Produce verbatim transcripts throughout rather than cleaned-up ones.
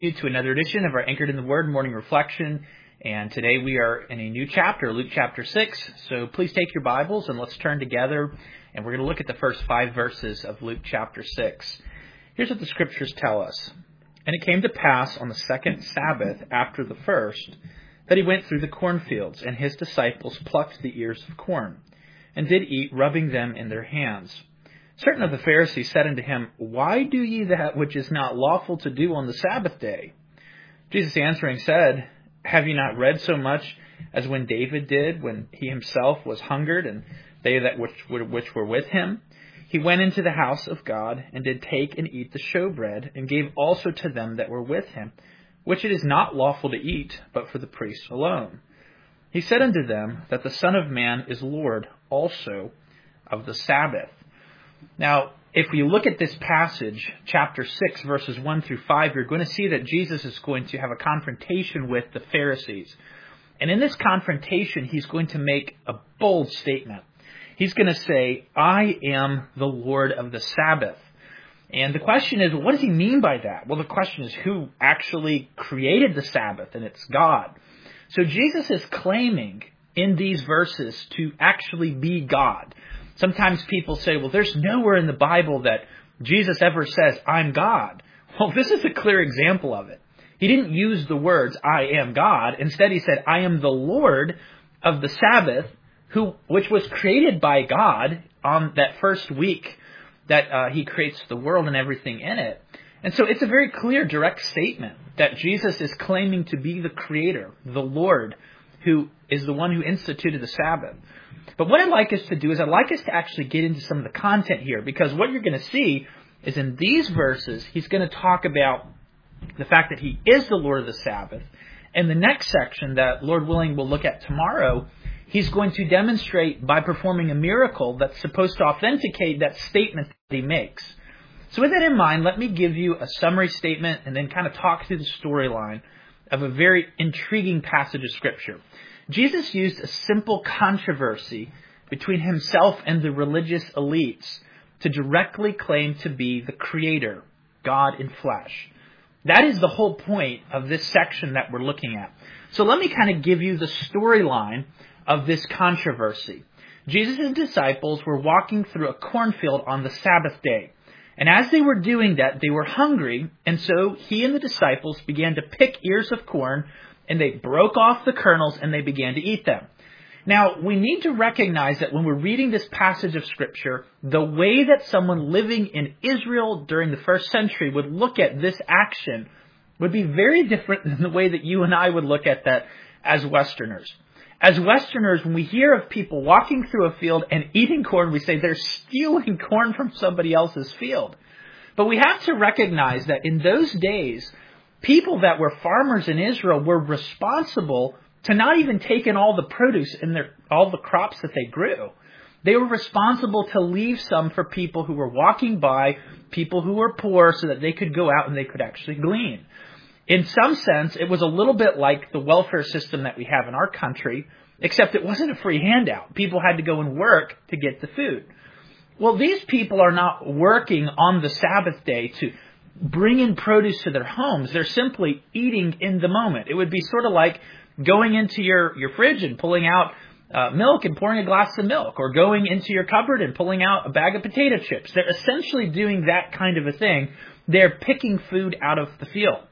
To another edition of our Anchored in the Word morning reflection, and today we are in a new chapter, Luke chapter six. So please take your Bibles and let's turn together, and we're going to look at the first five verses of Luke chapter six. Here's what the scriptures tell us. And it came to pass on the second Sabbath after the first, that he went through the cornfields, and his disciples plucked the ears of corn, and did eat, rubbing them in their hands. Certain of the Pharisees said unto him, Why do ye that which is not lawful to do on the Sabbath day? Jesus answering said, Have ye not read so much as when David did, when he himself was hungered, and they that which were, which were with him? He went into the house of God, and did take and eat the showbread, and gave also to them that were with him, which it is not lawful to eat, but for the priests alone. He said unto them, That the Son of Man is Lord also of the Sabbath. Now, if we look at this passage, chapter six, verses one through five, you're going to see that Jesus is going to have a confrontation with the Pharisees. And in this confrontation, he's going to make a bold statement. He's going to say, I am the Lord of the Sabbath. And the question is, what does he mean by that? Well, the question is, who actually created the Sabbath? And it's God. So Jesus is claiming in these verses to actually be God. Sometimes people say, well, there's nowhere in the Bible that Jesus ever says, I'm God. Well, this is a clear example of it. He didn't use the words, I am God. Instead, he said, I am the Lord of the Sabbath, who which was created by God on that first week that uh, he creates the world and everything in it. And so it's a very clear, direct statement that Jesus is claiming to be the Creator, the Lord, who is the one who instituted the Sabbath. But what I'd like us to do is I'd like us to actually get into some of the content here, because what you're going to see is in these verses, he's going to talk about the fact that he is the Lord of the Sabbath. And the next section that, Lord willing, we'll look at tomorrow, he's going to demonstrate by performing a miracle that's supposed to authenticate that statement that he makes. So with that in mind, let me give you a summary statement and then kind of talk through the storyline of a very intriguing passage of Scripture. Jesus used a simple controversy between himself and the religious elites to directly claim to be the Creator, God in flesh. That is the whole point of this section that we're looking at. So let me kind of give you the storyline of this controversy. Jesus' disciples were walking through a cornfield on the Sabbath day. And as they were doing that, they were hungry, and so he and the disciples began to pick ears of corn, and they broke off the kernels and they began to eat them. Now, we need to recognize that when we're reading this passage of Scripture, the way that someone living in Israel during the first century would look at this action would be very different than the way that you and I would look at that as Westerners. As Westerners, when we hear of people walking through a field and eating corn, we say they're stealing corn from somebody else's field. But we have to recognize that in those days, people that were farmers in Israel were responsible to not even take in all the produce in their all the crops that they grew. They were responsible to leave some for people who were walking by, people who were poor, so that they could go out and they could actually glean. In some sense, it was a little bit like the welfare system that we have in our country, except it wasn't a free handout. People had to go and work to get the food. Well, these people are not working on the Sabbath day to bring in produce to their homes. They're simply eating in the moment. It would be sort of like going into your, your fridge and pulling out uh, milk and pouring a glass of milk, or going into your cupboard and pulling out a bag of potato chips. They're essentially doing that kind of a thing. They're picking food out of the field.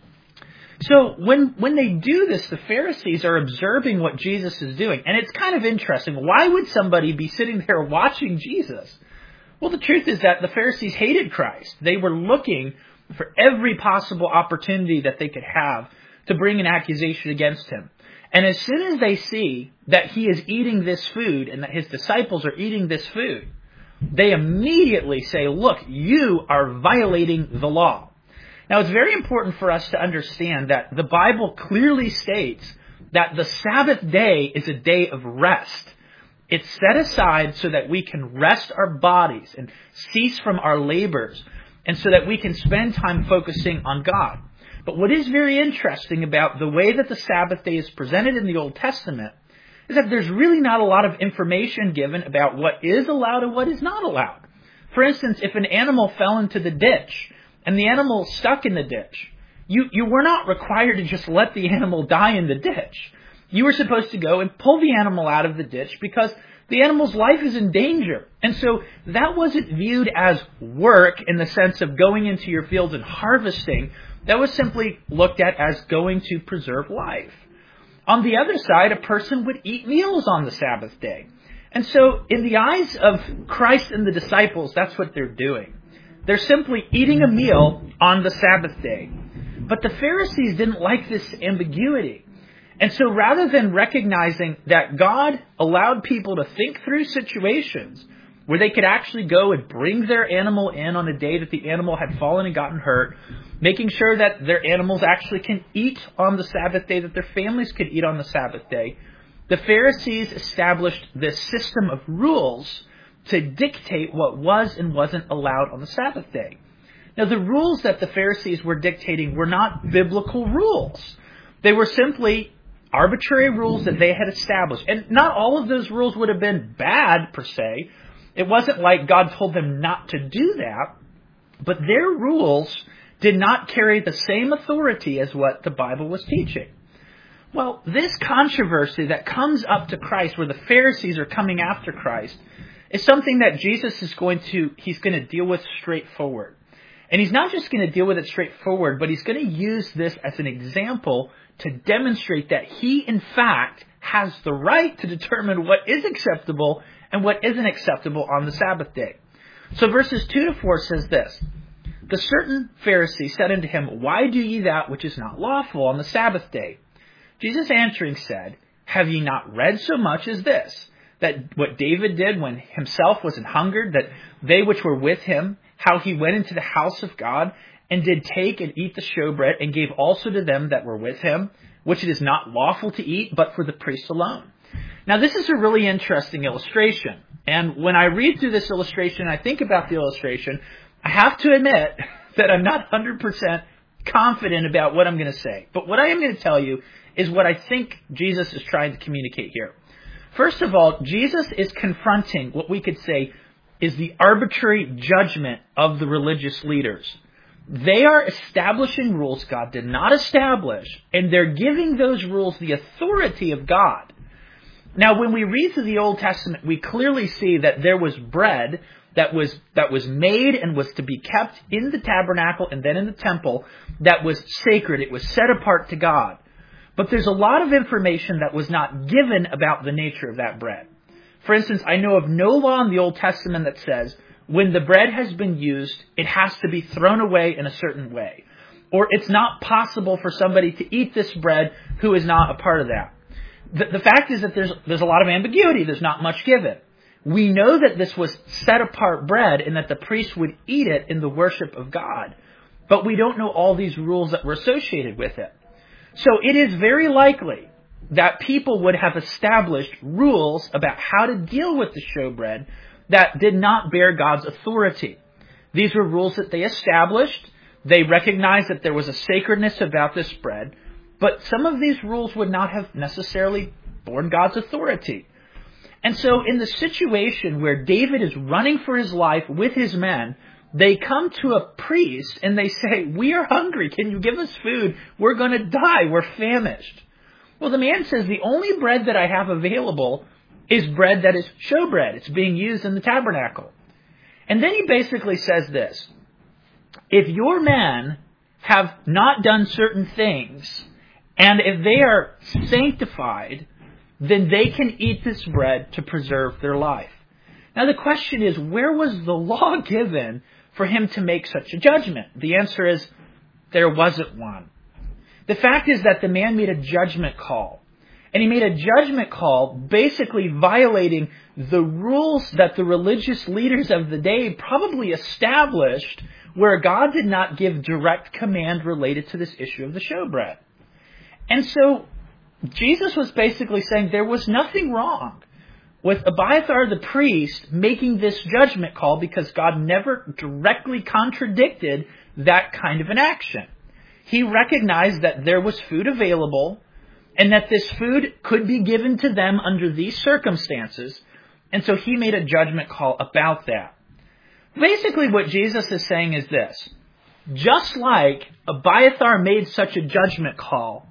So when, when they do this, the Pharisees are observing what Jesus is doing. And it's kind of interesting. Why would somebody be sitting there watching Jesus? Well, the truth is that the Pharisees hated Christ. They were looking for every possible opportunity that they could have to bring an accusation against him. And as soon as they see that he is eating this food and that his disciples are eating this food, they immediately say, look, you are violating the law. Now, it's very important for us to understand that the Bible clearly states that the Sabbath day is a day of rest. It's set aside so that we can rest our bodies and cease from our labors, and so that we can spend time focusing on God. But what is very interesting about the way that the Sabbath day is presented in the Old Testament is that there's really not a lot of information given about what is allowed and what is not allowed. For instance, if an animal fell into the ditch and the animal stuck in the ditch, You, you were not required to just let the animal die in the ditch. You were supposed to go and pull the animal out of the ditch because the animal's life is in danger. And so that wasn't viewed as work in the sense of going into your fields and harvesting. That was simply looked at as going to preserve life. On the other side, a person would eat meals on the Sabbath day. And so in the eyes of Christ and the disciples, that's what they're doing. They're simply eating a meal on the Sabbath day. But the Pharisees didn't like this ambiguity. And so rather than recognizing that God allowed people to think through situations where they could actually go and bring their animal in on a day that the animal had fallen and gotten hurt, making sure that their animals actually can eat on the Sabbath day, that their families could eat on the Sabbath day, the Pharisees established this system of rules to dictate what was and wasn't allowed on the Sabbath day. Now, the rules that the Pharisees were dictating were not biblical rules. They were simply arbitrary rules that they had established. And not all of those rules would have been bad, per se. It wasn't like God told them not to do that. But their rules did not carry the same authority as what the Bible was teaching. Well, this controversy that comes up to Christ, where the Pharisees are coming after Christ, is something that Jesus is going to, he's going to deal with straightforward. And he's not just going to deal with it straightforward, but he's going to use this as an example to demonstrate that he, in fact, has the right to determine what is acceptable and what isn't acceptable on the Sabbath day. So verses two to four says this: "The certain Pharisee said unto him, Why do ye that which is not lawful on the Sabbath day? Jesus answering said, Have ye not read so much as this, that what David did when himself was an hungered, that they which were with him, how he went into the house of God, and did take and eat the showbread, and gave also to them that were with him, which it is not lawful to eat, but for the priests alone." Now, this is a really interesting illustration. And when I read through this illustration, I think about the illustration, I have to admit that I'm not one hundred percent confident about what I'm going to say. But what I am going to tell you is what I think Jesus is trying to communicate here. First of all, Jesus is confronting what we could say is the arbitrary judgment of the religious leaders. They are establishing rules God did not establish, and they're giving those rules the authority of God. Now, when we read through the Old Testament, we clearly see that there was bread that was that was made and was to be kept in the tabernacle and then in the temple that was sacred. It was set apart to God. But there's a lot of information that was not given about the nature of that bread. For instance, I know of no law in the Old Testament that says when the bread has been used, it has to be thrown away in a certain way. Or it's not possible for somebody to eat this bread who is not a part of that. The, the fact is that there's, there's a lot of ambiguity. There's not much given. We know that this was set apart bread and that the priest would eat it in the worship of God. But we don't know all these rules that were associated with it. So it is very likely that people would have established rules about how to deal with the showbread that did not bear God's authority. These were rules that they established. They recognized that there was a sacredness about this bread, but some of these rules would not have necessarily borne God's authority. And so in the situation where David is running for his life with his men, they come to a priest and they say, "We are hungry. Can you give us food? We're going to die. We're famished." Well, the man says, "The only bread that I have available is bread that is showbread. It's being used in the tabernacle." And then he basically says this: "If your men have not done certain things, and if they are sanctified, then they can eat this bread to preserve their life." Now the question is, where was the law given for him to make such a judgment? The answer is, there wasn't one. The fact is that the man made a judgment call. And he made a judgment call basically violating the rules that the religious leaders of the day probably established, where God did not give direct command related to this issue of the showbread. And so Jesus was basically saying there was nothing wrong with Abiathar the priest making this judgment call because God never directly contradicted that kind of an action. He recognized that there was food available and that this food could be given to them under these circumstances, and so he made a judgment call about that. Basically what Jesus is saying is this: Just like Abiathar made such a judgment call,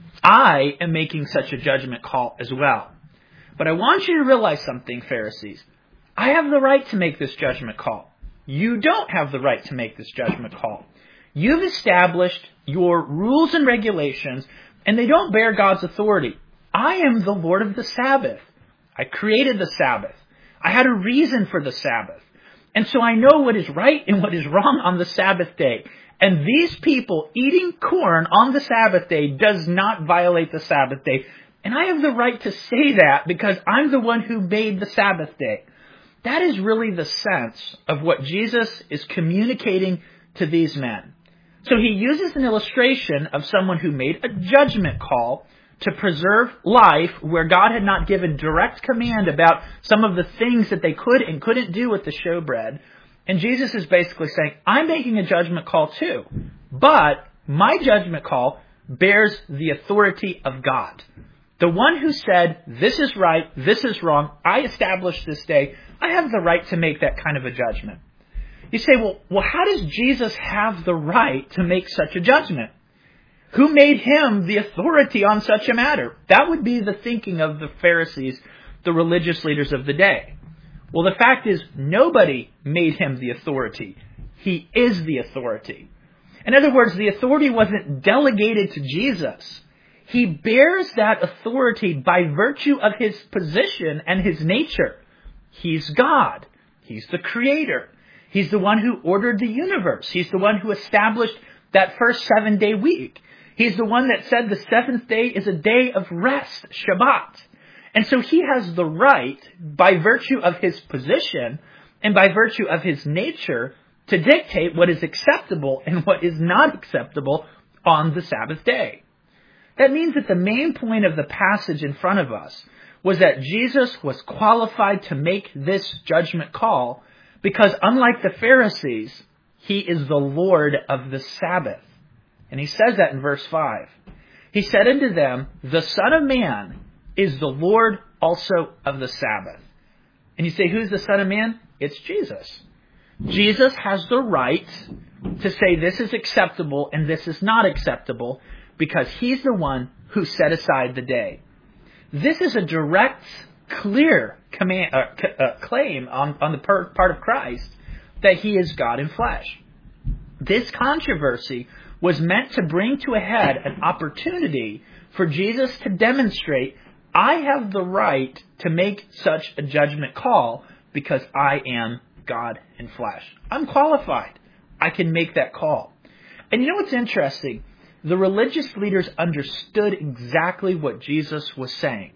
I am making such a judgment call as well. But I want you to realize something, Pharisees. I have the right to make this judgment call. You don't have the right to make this judgment call. You've established your rules and regulations, and they don't bear God's authority. I am the Lord of the Sabbath. I created the Sabbath. I had a reason for the Sabbath. And so I know what is right and what is wrong on the Sabbath day. And these people eating corn on the Sabbath day does not violate the Sabbath day. And I have the right to say that because I'm the one who made the Sabbath day. That is really the sense of what Jesus is communicating to these men. So he uses an illustration of someone who made a judgment call to preserve life where God had not given direct command about some of the things that they could and couldn't do with the showbread. And Jesus is basically saying, I'm making a judgment call too, but my judgment call bears the authority of God. The one who said, this is right, this is wrong, I established this day, I have the right to make that kind of a judgment. You say, well, well, how does Jesus have the right to make such a judgment? Who made him the authority on such a matter? That would be the thinking of the Pharisees, the religious leaders of the day. Well, the fact is, nobody made him the authority. He is the authority. In other words, the authority wasn't delegated to Jesus. He bears that authority by virtue of his position and his nature. He's God. He's the creator. He's the one who ordered the universe. He's the one who established that first seven-day week. He's the one that said the seventh day is a day of rest, Shabbat. And so he has the right, by virtue of his position and by virtue of his nature, to dictate what is acceptable and what is not acceptable on the Sabbath day. That means that the main point of the passage in front of us was that Jesus was qualified to make this judgment call because, unlike the Pharisees, he is the Lord of the Sabbath. And he says that in verse five. He said unto them, the Son of Man is the Lord also of the Sabbath. And you say, who's the Son of Man? It's Jesus. Jesus has the right to say this is acceptable and this is not acceptable because he's the one who set aside the day. This is a direct, clear command, uh, uh, claim on, on the part of Christ that he is God in flesh. This controversy was meant to bring to a head an opportunity for Jesus to demonstrate, I have the right to make such a judgment call because I am God in flesh. I'm qualified. I can make that call. And you know what's interesting? The religious leaders understood exactly what Jesus was saying.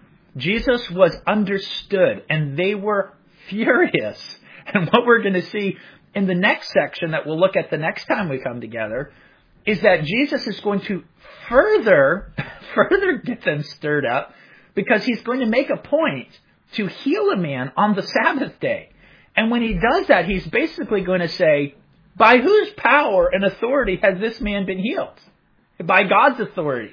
Jesus was understood, and they were furious. And what we're going to see in the next section that we'll look at the next time we come together is that Jesus is going to further, further get them stirred up because he's going to make a point to heal a man on the Sabbath day. And when he does that, he's basically going to say, by whose power and authority has this man been healed? By God's authority.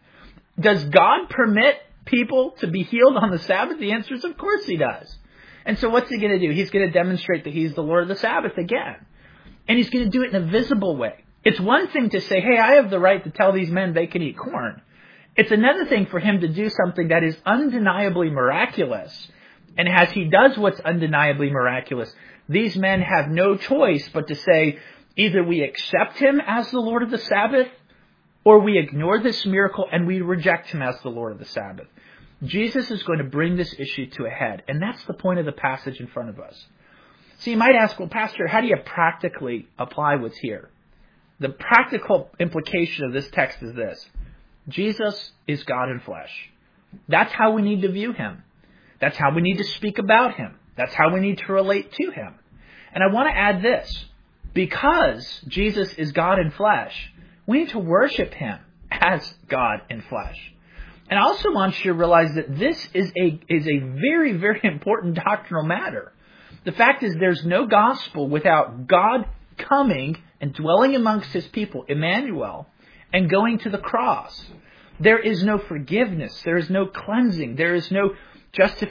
Does God permit people to be healed on the Sabbath? The answer is, of course he does. And so what's he going to do? He's going to demonstrate that he's the Lord of the Sabbath again. And he's going to do it in a visible way. It's one thing to say, hey, I have the right to tell these men they can eat corn. It's another thing for him to do something that is undeniably miraculous. And as he does what's undeniably miraculous, these men have no choice but to say, either we accept him as the Lord of the Sabbath, or we ignore this miracle and we reject him as the Lord of the Sabbath. Jesus is going to bring this issue to a head. And that's the point of the passage in front of us. So you might ask, well, Pastor, how do you practically apply what's here? The practical implication of this text is this. Jesus is God in flesh. That's how we need to view him. That's how we need to speak about him. That's how we need to relate to him. And I want to add this. Because Jesus is God in flesh, we need to worship him as God in flesh. And I also want you to realize that this is a, is a very, very important doctrinal matter. The fact is there's no gospel without God coming and dwelling amongst his people, Emmanuel, and going to the cross. There is no forgiveness. There is no cleansing. There is no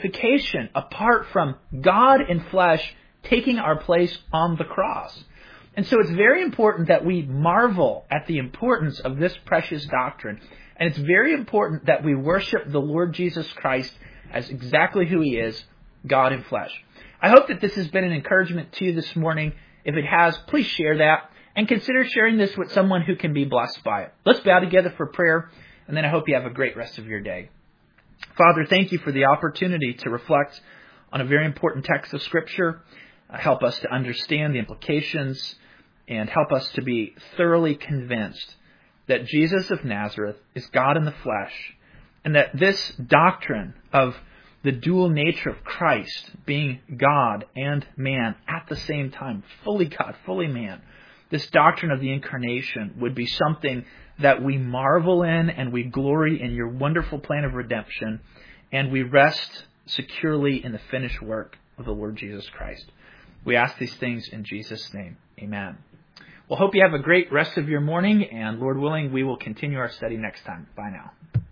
justification apart from God in flesh taking our place on the cross. And so it's very important that we marvel at the importance of this precious doctrine. And it's very important that we worship the Lord Jesus Christ as exactly who He is, God in flesh. I hope that this has been an encouragement to you this morning. If it has, please share that and consider sharing this with someone who can be blessed by it. Let's bow together for prayer, and then I hope you have a great rest of your day. Father, thank you for the opportunity to reflect on a very important text of Scripture. Uh, help us to understand the implications and help us to be thoroughly convinced that Jesus of Nazareth is God in the flesh, and that this doctrine of the dual nature of Christ, being God and man at the same time, fully God, fully man, this doctrine of the incarnation would be something that we marvel in, and we glory in your wonderful plan of redemption, and we rest securely in the finished work of the Lord Jesus Christ. We ask these things in Jesus' name. Amen. Well, hope you have a great rest of your morning, and Lord willing, we will continue our study next time. Bye now.